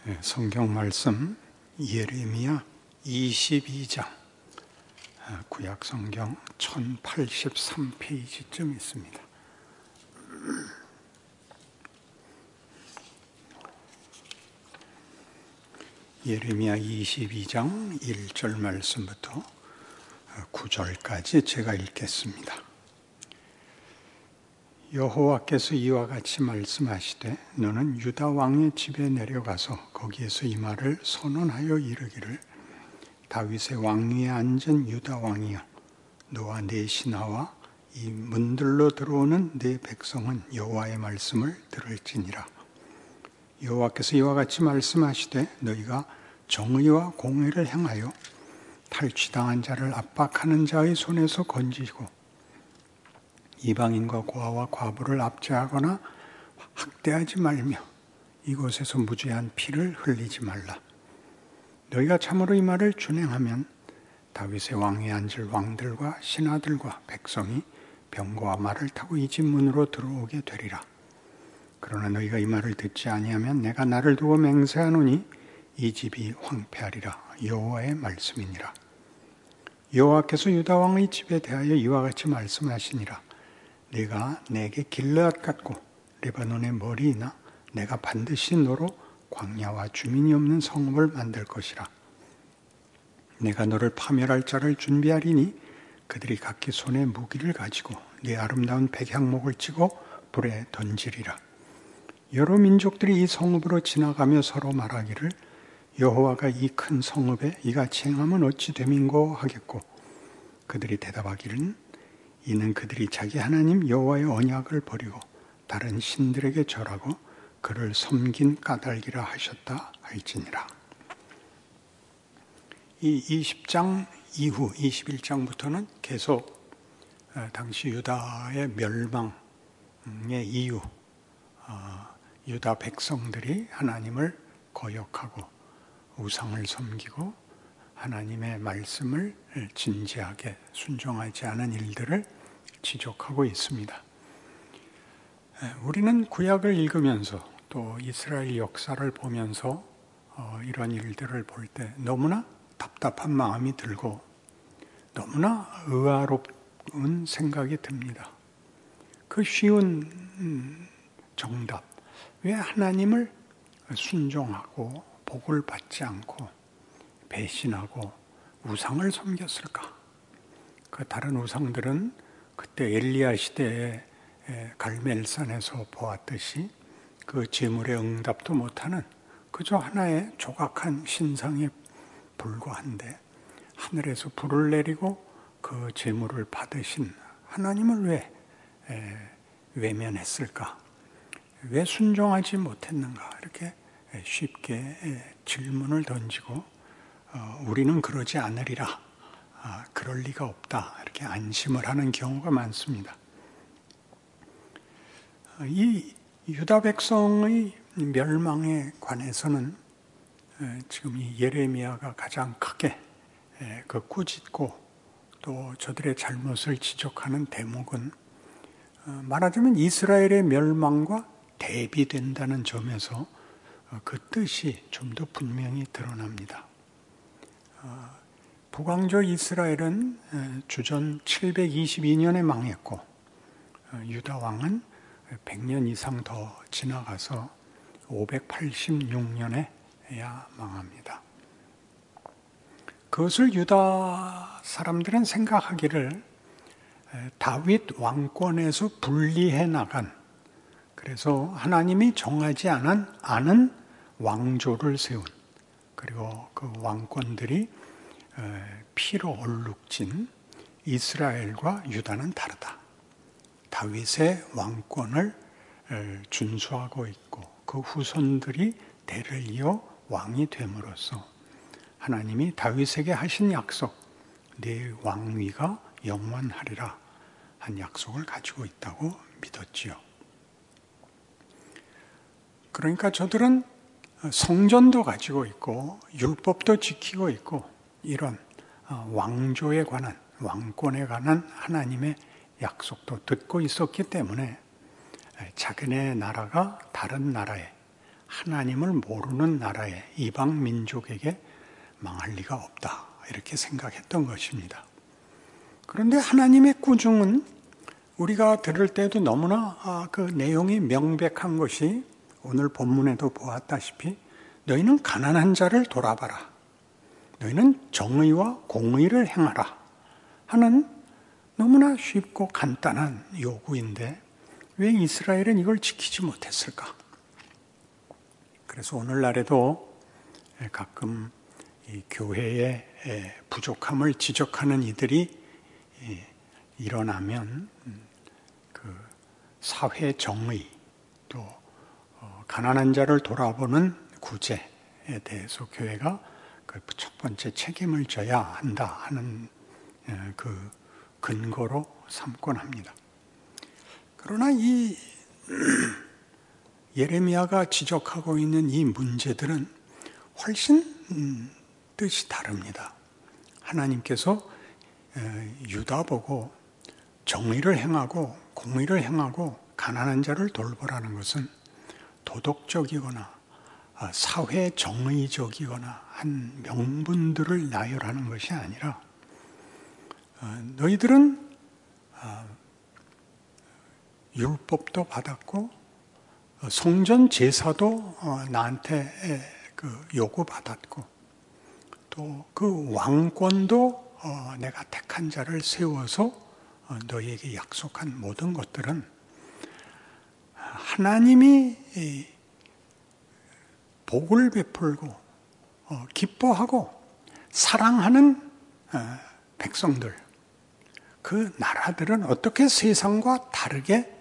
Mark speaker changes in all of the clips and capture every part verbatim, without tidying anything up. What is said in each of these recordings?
Speaker 1: 성경 말씀 예레미야 이십이 장, 구약 성경 천팔십삼 페이지쯤 있습니다. 예레미야 이십이 장 일 절 말씀부터 구 절까지 제가 읽겠습니다. 여호와께서 이와 같이 말씀하시되 너는 유다 왕의 집에 내려가서 거기에서 이 말을 선언하여 이르기를 다윗의 왕위에 앉은 유다 왕이여 너와 네 신하와 이 문들로 들어오는 네 백성은 여호와의 말씀을 들을지니라. 여호와께서 이와 같이 말씀하시되 너희가 정의와 공의를 행하여 탈취당한 자를 압박하는 자의 손에서 건지고 이방인과 고아와 과부를 압제하거나 학대하지 말며 이곳에서 무죄한 피를 흘리지 말라. 너희가 참으로 이 말을 준행하면 다윗의 왕위에 앉을 왕들과 신하들과 백성이 병거와 말을 타고 이 집 문으로 들어오게 되리라. 그러나 너희가 이 말을 듣지 아니하면 내가 나를 두고 맹세하노니 이 집이 황폐하리라. 여호와의 말씀이니라. 여호와께서 유다 왕의 집에 대하여 이와 같이 말씀하시니라. 네가 내게 길르앗 같고 레바논의 머리이나 내가 반드시 너로 광야와 주민이 없는 성읍을 만들 것이라. 내가 너를 파멸할 자를 준비하리니 그들이 각기 손에 무기를 가지고 네 아름다운 백향목을 치고 불에 던지리라. 여러 민족들이 이 성읍으로 지나가며 서로 말하기를 여호와가 이 큰 성읍에 이같이 행하면 어찌 됨인고 하겠고 그들이 대답하기를 이는 그들이 자기 하나님 여호와의 언약을 버리고 다른 신들에게 절하고 그를 섬긴 까닭이라 하셨다 할지니라. 이 이십 장 이후 이십일 장부터는 계속 당시 유다의 멸망의 이유, 유다 백성들이 하나님을 거역하고 우상을 섬기고 하나님의 말씀을 진지하게 순종하지 않은 일들을 지적하고 있습니다. 우리는 구약을 읽으면서 또 이스라엘 역사를 보면서 이런 일들을 볼 때 너무나 답답한 마음이 들고 너무나 의아롭은 생각이 듭니다. 그 쉬운 정답, 왜 하나님을 순종하고 복을 받지 않고 배신하고 우상을 섬겼을까? 그 다른 우상들은 그때 엘리야 시대에 갈멜산에서 보았듯이 그 제물에 응답도 못하는 그저 하나의 조각한 신상에 불과한데 하늘에서 불을 내리고 그 제물을 받으신 하나님을 왜 외면했을까? 왜 순종하지 못했는가? 이렇게 쉽게 질문을 던지고 어, 우리는 그러지 않으리라. 아, 그럴 리가 없다. 이렇게 안심을 하는 경우가 많습니다. 이 유다 백성의 멸망에 관해서는 지금 이 예레미야가 가장 크게 그 꾸짖고 또 저들의 잘못을 지적하는 대목은 말하자면 이스라엘의 멸망과 대비된다는 점에서 그 뜻이 좀 더 분명히 드러납니다. 북왕조 이스라엘은 주전 칠백이십이 년에 망했고 유다 왕은 백 년 이상 더 지나가서 오백팔십육 년에야 망합니다. 그것을 유다 사람들은 생각하기를 다윗 왕권에서 분리해 나간, 그래서 하나님이 정하지 않은, 않은 왕조를 세운, 그리고 그 왕권들이 피로 얼룩진 이스라엘과 유다는 다르다. 다윗의 왕권을 준수하고 있고 그 후손들이 대를 이어 왕이 됨으로써 하나님이 다윗에게 하신 약속, 네 왕위가 영원하리라 한 약속을 가지고 있다고 믿었지요. 그러니까 저들은 성전도 가지고 있고 율법도 지키고 있고 이런 왕조에 관한, 왕권에 관한 하나님의 약속도 듣고 있었기 때문에 자기네 나라가 다른 나라에 하나님을 모르는 나라의 이방 민족에게 망할 리가 없다. 이렇게 생각했던 것입니다. 그런데 하나님의 꾸중은 우리가 들을 때도 너무나 그 내용이 명백한 것이 오늘 본문에도 보았다시피 너희는 가난한 자를 돌아봐라. 너희는 정의와 공의를 행하라 하는 너무나 쉽고 간단한 요구인데 왜 이스라엘은 이걸 지키지 못했을까? 그래서 오늘날에도 가끔 이 교회의 부족함을 지적하는 이들이 일어나면 그 사회 정의 또 가난한 자를 돌아보는 구제에 대해서 교회가 그 첫 번째 책임을 져야 한다 하는 그 근거로 삼곤 합니다. 그러나 이 예레미야가 지적하고 있는 이 문제들은 훨씬 뜻이 다릅니다. 하나님께서 유다 보고 정의를 행하고 공의를 행하고 가난한 자를 돌보라는 것은 도덕적이거나 사회 정의적이거나 한 명분들을 나열하는 것이 아니라 너희들은 율법도 받았고 성전 제사도 나한테 그 요구받았고 또 그 왕권도 내가 택한 자를 세워서 너희에게 약속한 모든 것들은 하나님이 복을 베풀고 기뻐하고 사랑하는 백성들, 그 나라들은 어떻게 세상과 다르게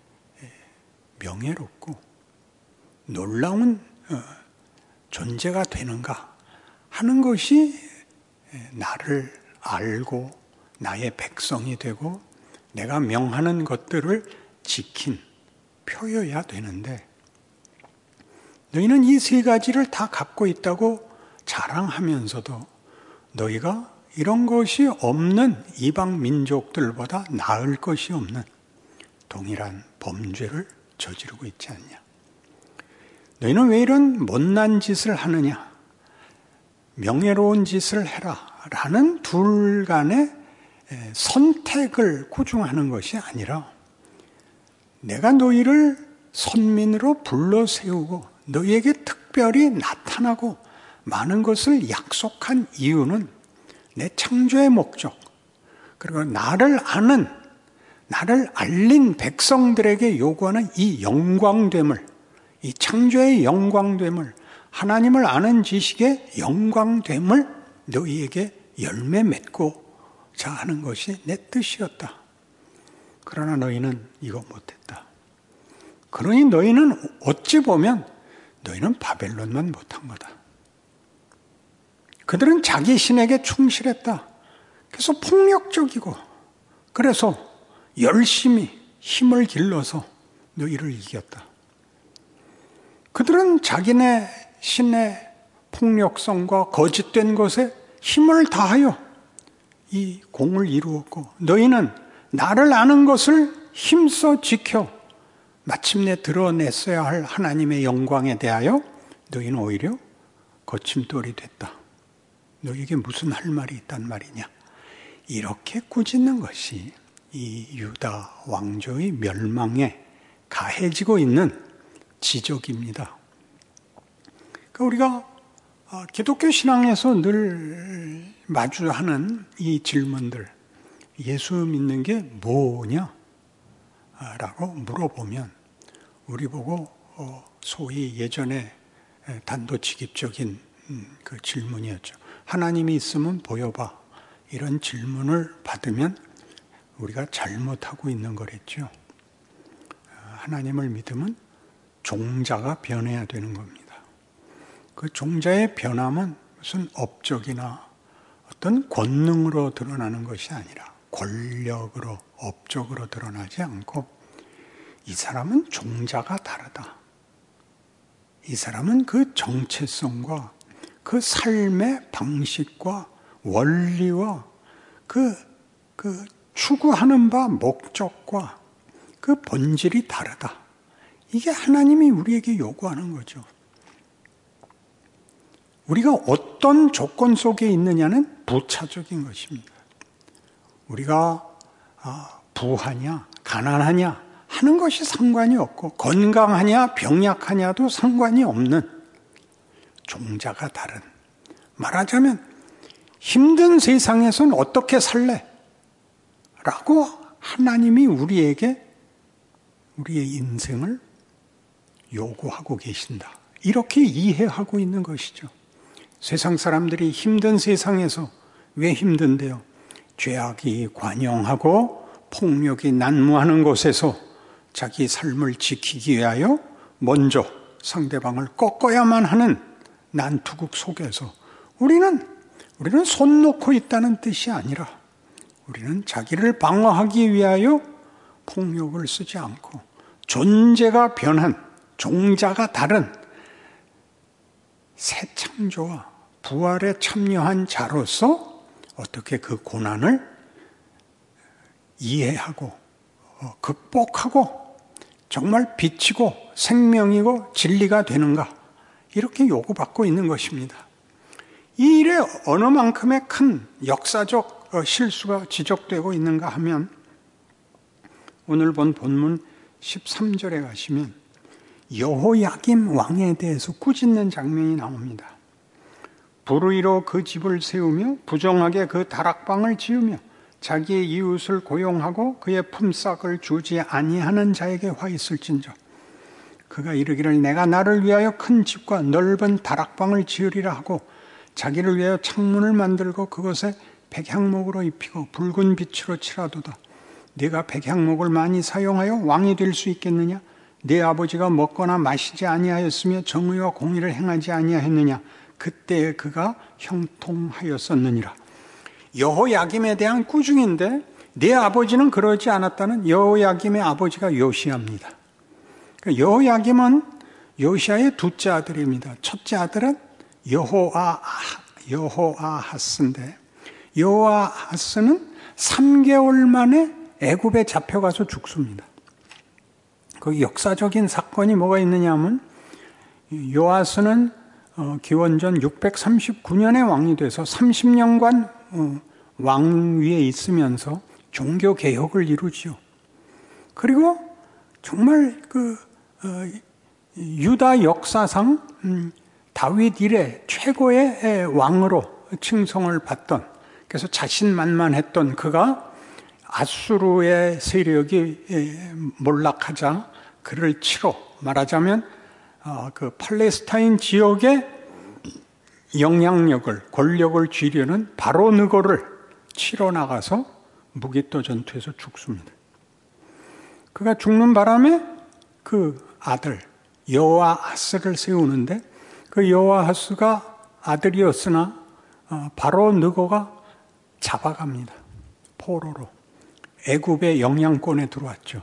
Speaker 1: 명예롭고 놀라운 존재가 되는가 하는 것이 나를 알고 나의 백성이 되고 내가 명하는 것들을 지킨 표여야 되는데 너희는 이 세 가지를 다 갖고 있다고 자랑하면서도 너희가 이런 것이 없는 이방 민족들보다 나을 것이 없는 동일한 범죄를 저지르고 있지 않냐. 너희는 왜 이런 못난 짓을 하느냐. 명예로운 짓을 해라 라는 둘 간의 선택을 고중하는 것이 아니라 내가 너희를 선민으로 불러 세우고 너희에게 특별히 나타나고 많은 것을 약속한 이유는 내 창조의 목적, 그리고 나를 아는, 나를 알린 백성들에게 요구하는 이 영광됨을, 이 창조의 영광됨을, 하나님을 아는 지식의 영광됨을 너희에게 열매 맺고자 하는 것이 내 뜻이었다. 그러나 너희는 이거 못했다. 그러니 너희는 어찌 보면 너희는 바벨론만 못한 거다. 그들은 자기 신에게 충실했다. 그래서 폭력적이고 그래서 열심히 힘을 길러서 너희를 이겼다. 그들은 자기네 신의 폭력성과 거짓된 것에 힘을 다하여 이 공을 이루었고 너희는 나를 아는 것을 힘써 지켜 마침내 드러냈어야 할 하나님의 영광에 대하여 너희는 오히려 거침돌이 됐다. 너희에게 무슨 할 말이 있단 말이냐. 이렇게 꾸짖는 것이 이 유다 왕조의 멸망에 가해지고 있는 지적입니다. 그러니까 우리가 기독교 신앙에서 늘 마주하는 이 질문들, 예수 믿는 게 뭐냐? 라고 물어보면 우리 보고 소위 예전에 단도직입적인 그 질문이었죠. 하나님이 있으면 보여봐. 이런 질문을 받으면 우리가 잘못하고 있는 거랬죠. 하나님을 믿으면 종자가 변해야 되는 겁니다. 그 종자의 변함은 무슨 업적이나 어떤 권능으로 드러나는 것이 아니라 권력으로, 업적으로 드러나지 않고 이 사람은 종자가 다르다. 이 사람은 그 정체성과 그 삶의 방식과 원리와 그, 그 추구하는 바 목적과 그 본질이 다르다. 이게 하나님이 우리에게 요구하는 거죠. 우리가 어떤 조건 속에 있느냐는 부차적인 것입니다. 우리가 부하냐, 가난하냐 하는 것이 상관이 없고 건강하냐, 병약하냐도 상관이 없는 종자가 다른, 말하자면 힘든 세상에선 어떻게 살래? 라고 하나님이 우리에게 우리의 인생을 요구하고 계신다. 이렇게 이해하고 있는 것이죠. 세상 사람들이 힘든 세상에서 왜 힘든데요? 죄악이 관영하고 폭력이 난무하는 곳에서 자기 삶을 지키기 위하여 먼저 상대방을 꺾어야만 하는 난투극 속에서 우리는 우리는 손 놓고 있다는 뜻이 아니라 우리는 자기를 방어하기 위하여 폭력을 쓰지 않고 존재가 변한 종자가 다른 새 창조와 부활에 참여한 자로서 어떻게 그 고난을 이해하고 극복하고 정말 빛이고 생명이고 진리가 되는가, 이렇게 요구받고 있는 것입니다. 이 일에 어느 만큼의 큰 역사적 실수가 지적되고 있는가 하면 오늘 본 본문 십삼 절에 가시면 여호야김 왕에 대해서 꾸짖는 장면이 나옵니다. 불의로 그 집을 세우며 부정하게 그 다락방을 지으며 자기의 이웃을 고용하고 그의 품삯을 주지 아니하는 자에게 화 있을진저 그가 이르기를 내가 나를 위하여 큰 집과 넓은 다락방을 지으리라 하고 자기를 위하여 창문을 만들고 그것에 백향목으로 입히고 붉은 빛으로 칠하도다. 네가 백향목을 많이 사용하여 왕이 될 수 있겠느냐? 네 아버지가 먹거나 마시지 아니하였으며 정의와 공의를 행하지 아니하였느냐? 그때 그가 형통하였었느니라. 여호야김에 대한 꾸중인데 네 아버지는 그러지 않았다는 여호야김의 아버지가 요시야입니다. 여호야김은 요시야의 둘째 아들입니다. 첫째 아들은 여호아, 여호아하스인데 여호아하스는 삼 개월 만에 애굽에 잡혀가서 죽습니다. 그 역사적인 사건이 뭐가 있느냐 하면 요아스는 기원전 육백삼십구 년에 왕이 돼서 삼십 년간 왕위에 있으면서 종교개혁을 이루지요. 그리고 정말 그 유다 역사상 다윗 이래 최고의 왕으로 칭송을 받던, 그래서 자신만만했던 그가 아수르의 세력이 몰락하자 그를 치러, 말하자면 그 팔레스타인 지역의 영향력을, 권력을 쥐려는 바로 느고를 치러 나가서 무기토 전투에서 죽습니다. 그가 죽는 바람에 그 아들 여호아하스를 세우는데 그 여호아하스가 아들이었으나 바로 느고가 잡아갑니다. 포로로. 애굽의 영향권에 들어왔죠.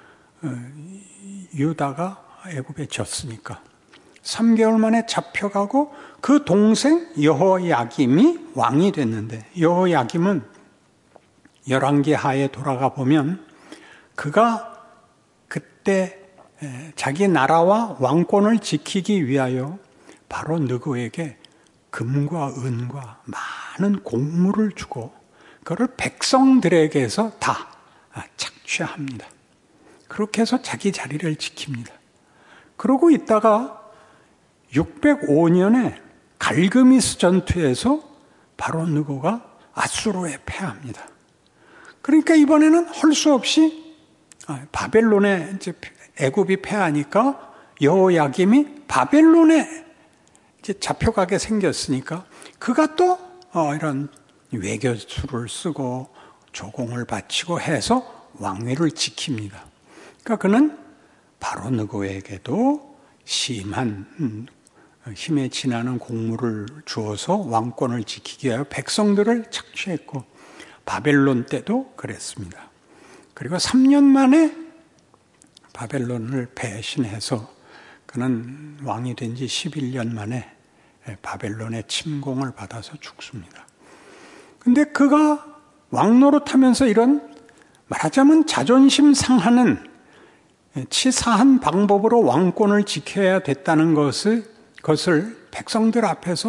Speaker 1: 유다가 애굽에 졌으니까. 삼 개월 만에 잡혀가고 그 동생 여호야김이 왕이 됐는데, 여호야김은 열왕기 하에 돌아가 보면 그가 그때 자기 나라와 왕권을 지키기 위하여 바로 느고에게 금과 은과 많은 곡물을 주고 그걸 백성들에게서 다 착취합니다. 그렇게 해서 자기 자리를 지킵니다. 그러고 있다가 육백오 년에 갈그미스 전투에서 바로 느고가 아수르에 패합니다. 그러니까 이번에는 할 수 없이 바벨론에 이제 애굽이 패하니까 여호야김이 바벨론에 이제 잡혀가게 생겼으니까 그가 또 이런 외교수를 쓰고 조공을 바치고 해서 왕위를 지킵니다. 그러니까 그는 바로 느고에게도 심한 힘에 지나는 곡물을 주어서 왕권을 지키기 위하여 백성들을 착취했고 바벨론 때도 그랬습니다. 그리고 삼 년 만에 바벨론을 배신해서 그는 왕이 된 지 십일 년 만에 바벨론의 침공을 받아서 죽습니다. 근데 그가 왕노릇하면서 이런 말하자면 자존심 상하는 치사한 방법으로 왕권을 지켜야 됐다는 것을, 것을 백성들 앞에서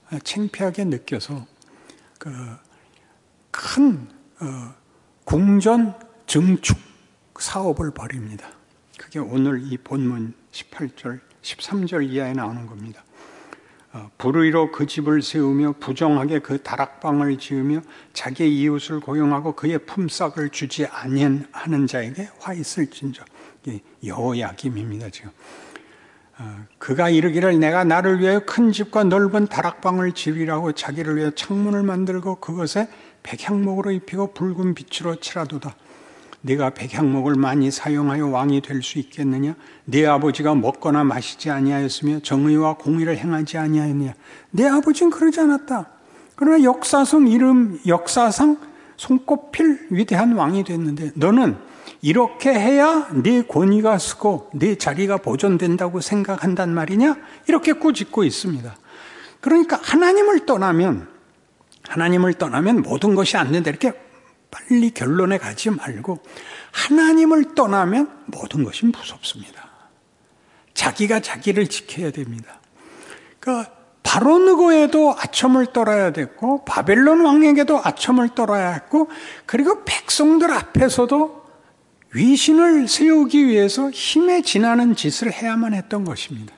Speaker 1: 창피하게 느껴서 그 큰 어, 궁전 증축 사업을 벌입니다. 그게 오늘 이 본문 십팔 절, 십삼 절 이하에 나오는 겁니다. 어, 불의로 그 집을 세우며 부정하게 그 다락방을 지으며 자기의 이웃을 고용하고 그의 품삯을 주지 아니하는 자에게 화 있을진저. 여호야김입니다 지금. 어, 그가 이르기를 내가 나를 위하여 큰 집과 넓은 다락방을 지으리라고 자기를 위하여 창문을 만들고 그것에 백향목으로 입히고 붉은 빛으로 칠하도다. 네가 백향목을 많이 사용하여 왕이 될 수 있겠느냐? 네 아버지가 먹거나 마시지 아니하였으며 정의와 공의를 행하지 아니하였느냐? 네 아버지는 그러지 않았다. 그러나 역사상 이름 역사상 손꼽힐 위대한 왕이 됐는데 너는 이렇게 해야 네 권위가 서고 네 자리가 보존된다고 생각한단 말이냐? 이렇게 꾸짖고 있습니다. 그러니까 하나님을 떠나면 하나님을 떠나면 모든 것이 안 된다. 이렇게 빨리 결론에 가지 말고 하나님을 떠나면 모든 것이 무섭습니다. 자기가 자기를 지켜야 됩니다. 그러니까 바로 느고에도 아첨을 떨어야 됐고 바벨론 왕에게도 아첨을 떨어야 했고 그리고 백성들 앞에서도 위신을 세우기 위해서 힘에 지나는 짓을 해야만 했던 것입니다.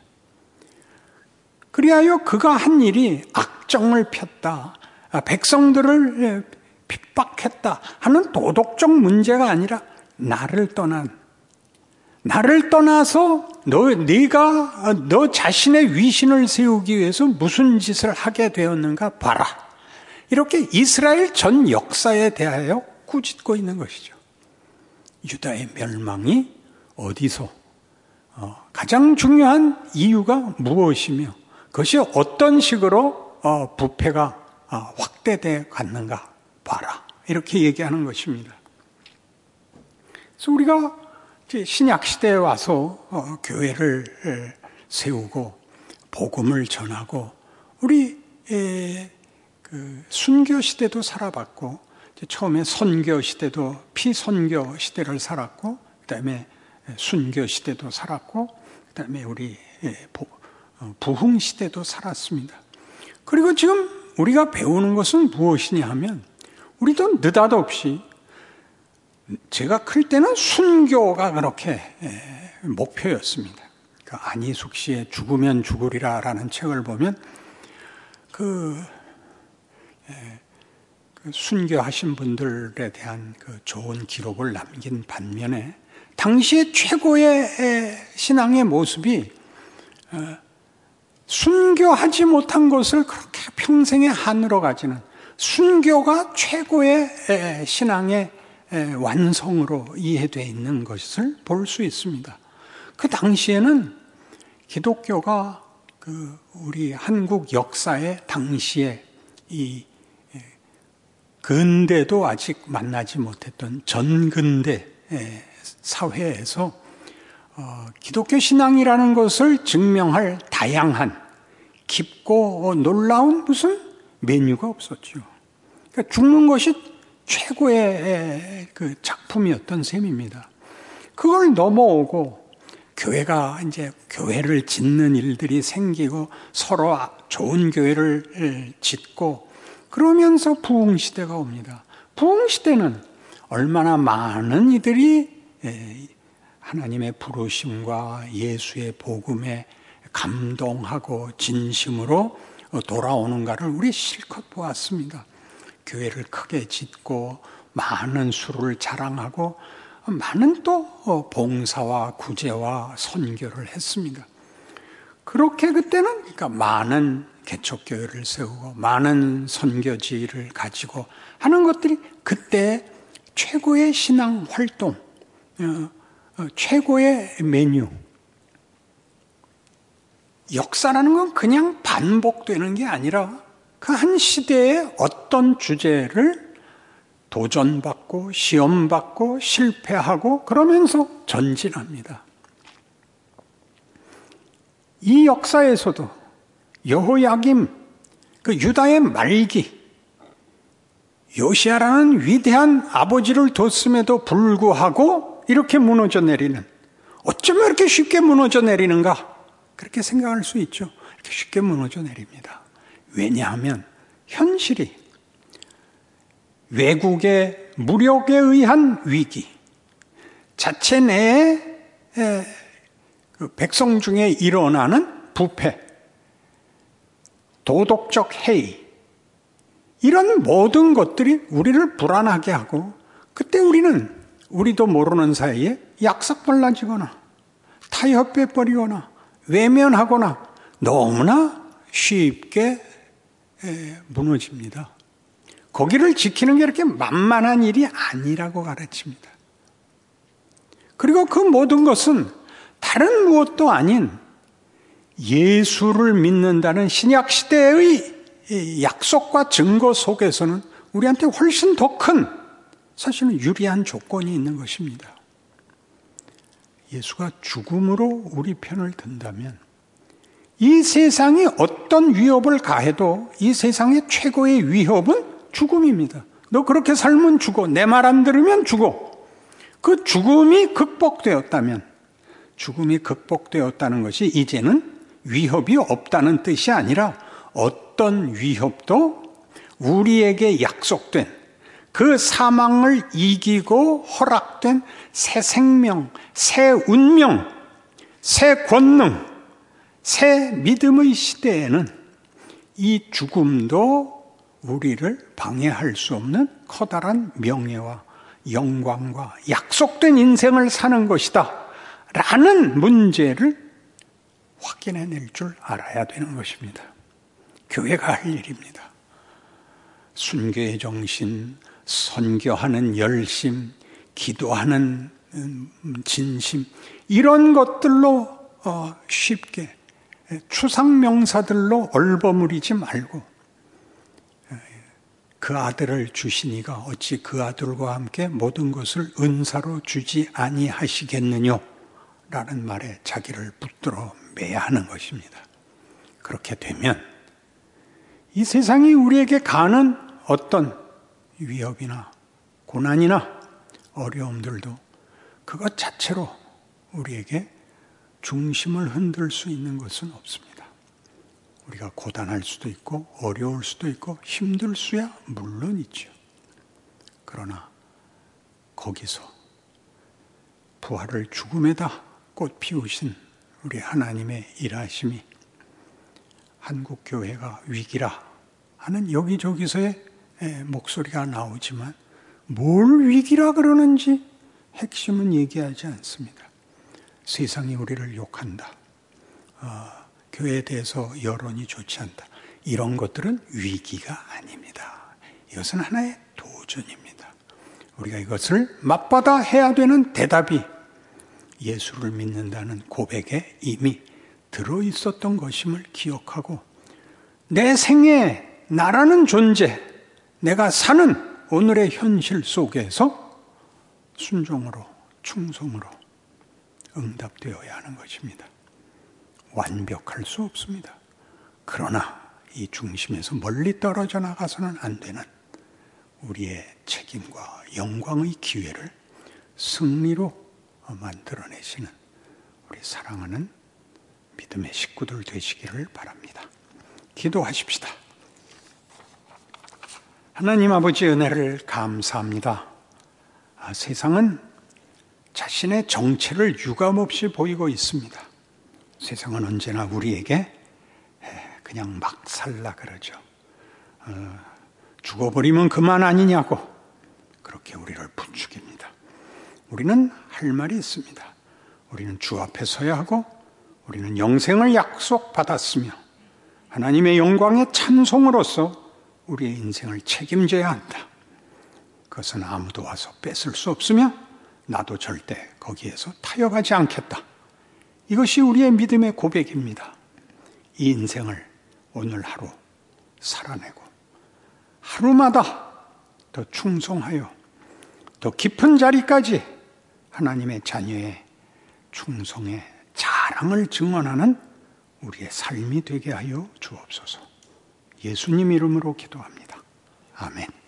Speaker 1: 그리하여 그가 한 일이 악정을 폈다. 백성들을 핍박했다 하는 도덕적 문제가 아니라 나를 떠난 나를 떠나서 너 네가 너 자신의 위신을 세우기 위해서 무슨 짓을 하게 되었는가 봐라. 이렇게 이스라엘 전 역사에 대하여 꾸짖고 있는 것이죠. 유다의 멸망이 어디서 어, 가장 중요한 이유가 무엇이며 그것이 어떤 식으로 어, 부패가 어, 확대돼 갔는가 봐라. 이렇게 얘기하는 것입니다. 그래서 우리가 이제 신약 시대에 와서 어, 교회를 세우고 복음을 전하고 우리 에, 그 순교 시대도 살아봤고 이제 처음에 선교 시대도 피선교 시대를 살았고 그다음에 순교 시대도 살았고 그다음에 우리 부흥 시대도 살았습니다. 그리고 지금 우리가 배우는 것은 무엇이냐 하면 우리도 느닷없이 제가 클 때는 순교가 그렇게 목표였습니다. 그 안희숙 씨의 죽으면 죽으리라라는 책을 보면 그, 그 순교하신 분들에 대한 그 좋은 기록을 남긴 반면에 당시의 최고의 신앙의 모습이 순교하지 못한 것을 그렇게 평생에 한으로 가지는 순교가 최고의 신앙의 완성으로 이해되어 있는 것을 볼 수 있습니다. 그 당시에는 기독교가 그 우리 한국 역사의 당시에 이 근대도 아직 만나지 못했던 전근대 사회에서 어, 기독교 신앙이라는 것을 증명할 다양한 깊고 놀라운 무슨 메뉴가 없었죠. 그러니까 죽는 것이 최고의 그 작품이었던 셈입니다. 그걸 넘어오고 교회가 이제 교회를 짓는 일들이 생기고 서로 좋은 교회를 짓고 그러면서 부흥 시대가 옵니다. 부흥 시대는 얼마나 많은 이들이 하나님의 부르심과 예수의 복음에 감동하고 진심으로 돌아오는가를 우리 실컷 보았습니다. 교회를 크게 짓고 많은 수를 자랑하고 많은 또 봉사와 구제와 선교를 했습니다. 그렇게 그때는 그러니까 많은 개척교회를 세우고 많은 선교지를 가지고 하는 것들이 그때 최고의 신앙 활동, 최고의 메뉴. 역사라는 건 그냥 반복되는 게 아니라 그 한 시대의 어떤 주제를 도전받고 시험받고 실패하고 그러면서 전진합니다. 이 역사에서도 여호야김, 그 유다의 말기, 요시야라는 위대한 아버지를 뒀음에도 불구하고 이렇게 무너져 내리는, 어쩌면 이렇게 쉽게 무너져 내리는가? 그렇게 생각할 수 있죠. 이렇게 쉽게 무너져 내립니다. 왜냐하면 현실이 외국의 무력에 의한 위기, 자체 내에 백성 중에 일어나는 부패, 도덕적 해이, 이런 모든 것들이 우리를 불안하게 하고, 그때 우리는 우리도 모르는 사이에 약삭발라지거나 타협해버리거나 외면하거나 너무나 쉽게 무너집니다. 거기를 지키는 게 이렇게 만만한 일이 아니라고 가르칩니다. 그리고 그 모든 것은 다른 무엇도 아닌 예수를 믿는다는 신약시대의 약속과 증거 속에서는 우리한테 훨씬 더 큰, 사실은 유리한 조건이 있는 것입니다. 예수가 죽음으로 우리 편을 든다면 이 세상이 어떤 위협을 가해도 이 세상의 최고의 위협은 죽음입니다. 너 그렇게 살면 죽어. 내 말 안 들으면 죽어. 그 죽음이 극복되었다면, 죽음이 극복되었다는 것이 이제는 위협이 없다는 뜻이 아니라 어떤 위협도 우리에게 약속된 그 사망을 이기고 허락된 새 생명, 새 운명, 새 권능, 새 믿음의 시대에는 이 죽음도 우리를 방해할 수 없는 커다란 명예와 영광과 약속된 인생을 사는 것이다 라는 문제를 확인해낼 줄 알아야 되는 것입니다. 교회가 할 일입니다. 순교의 정신, 선교하는 열심, 기도하는 진심, 이런 것들로 쉽게 추상명사들로 얼버무리지 말고 그 아들을 주시니가 어찌 그 아들과 함께 모든 것을 은사로 주지 아니하시겠느냐 라는 말에 자기를 붙들어 매야 하는 것입니다. 그렇게 되면 이 세상이 우리에게 가는 어떤 위협이나 고난이나 어려움들도 그것 자체로 우리에게 중심을 흔들 수 있는 것은 없습니다. 우리가 고단할 수도 있고 어려울 수도 있고 힘들 수야 물론 있죠. 그러나 거기서 부활을 죽음에다 꽃 피우신 우리 하나님의 일하심이 한국교회가 위기라 하는 여기저기서의 목소리가 나오지만 뭘 위기라 그러는지 핵심은 얘기하지 않습니다. 세상이 우리를 욕한다. 어, 교회에 대해서 여론이 좋지 않다. 이런 것들은 위기가 아닙니다. 이것은 하나의 도전입니다. 우리가 이것을 맞받아 해야 되는 대답이 예수를 믿는다는 고백에 이미 들어있었던 것임을 기억하고 내 생에 나라는 존재, 내가 사는 오늘의 현실 속에서 순종으로, 충성으로 응답되어야 하는 것입니다. 완벽할 수 없습니다. 그러나 이 중심에서 멀리 떨어져 나가서는 안 되는 우리의 책임과 영광의 기회를 승리로 만들어내시는 우리 사랑하는 믿음의 식구들 되시기를 바랍니다. 기도하십시다. 하나님 아버지 은혜를 감사합니다. 아, 세상은 자신의 정체를 유감없이 보이고 있습니다. 세상은 언제나 우리에게 그냥 막 살라 그러죠. 어, 죽어버리면 그만 아니냐고 그렇게 우리를 부추깁니다. 우리는 할 말이 있습니다. 우리는 주 앞에 서야 하고 우리는 영생을 약속받았으며 하나님의 영광의 찬송으로서 우리의 인생을 책임져야 한다. 그것은 아무도 와서 뺏을 수 없으며 나도 절대 거기에서 타협하지 않겠다. 이것이 우리의 믿음의 고백입니다. 이 인생을 오늘 하루 살아내고 하루마다 더 충성하여 더 깊은 자리까지 하나님의 자녀의 충성의 자랑을 증언하는 우리의 삶이 되게 하여 주옵소서. 예수님 이름으로 기도합니다. 아멘.